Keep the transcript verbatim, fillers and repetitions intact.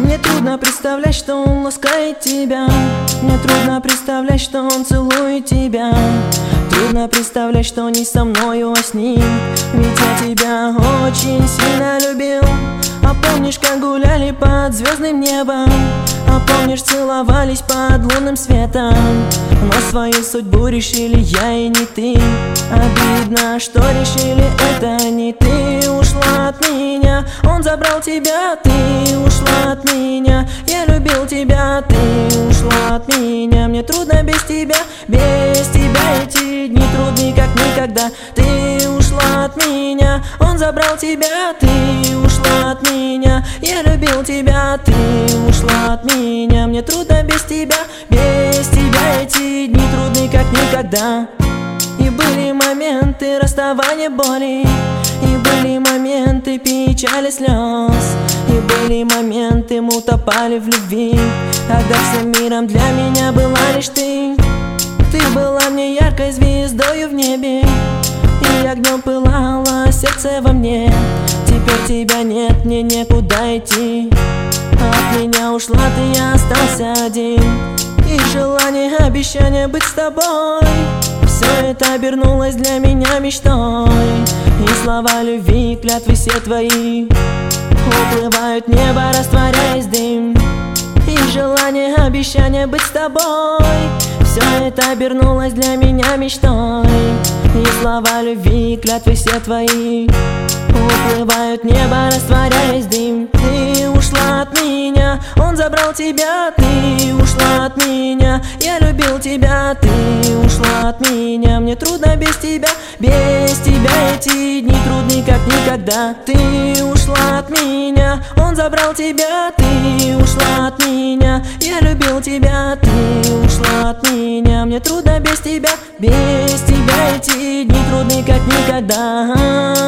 Мне трудно представлять, что он ласкает тебя. Мне трудно представлять, что он целует тебя. Трудно представлять, что не со мною, а с ним. Ведь я тебя очень сильно любил. А помнишь, как гуляли под звездным небом? А помнишь, целовались под лунным светом? Но свою судьбу решили я и не ты. Обидно, что решили это не ты. Ушла от меня, он забрал тебя. Ты ушла от меня, я любил тебя. Ты ушла от меня, мне трудно без тебя. Без тебя эти дни трудны, как никогда. Ты ушла от меня, он забрал тебя. Ты ушла от меня, я любил тебя. Ты ушла от меня, мне трудно без тебя. Без тебя эти дни трудны, как никогда. И были моменты расставания боли, и были моменты печали, слез, и были моменты мы утопали в любви, когда всем миром для меня была лишь ты. Ты была мне яркой звездою в небе, и огнем пылало сердце во мне. Теперь тебя нет, мне некуда идти. От меня ушла ты, я остался один. И желание, обещание быть с тобой, все это обернулось для меня мечтой. И слова любви, клятвы все твои уплывают в небо, растворяясь в дым. И желание, обещание быть с тобой, все это обернулось для меня мечтой. И слова любви, клятвы все твои уплывают в небо, растворяясь в дым. Ты ушла от меня, он забрал тебя. Ты ушла от меня, я любил тебя. Ты ушла от меня, мне трудно без тебя. Без тебя эти дни трудны, как никогда. Ты ушла от меня, он забрал тебя. Ты ушла от меня, я любил тебя. Ты ушла от меня, мне трудно без тебя. Без тебя эти дни трудны, как никогда.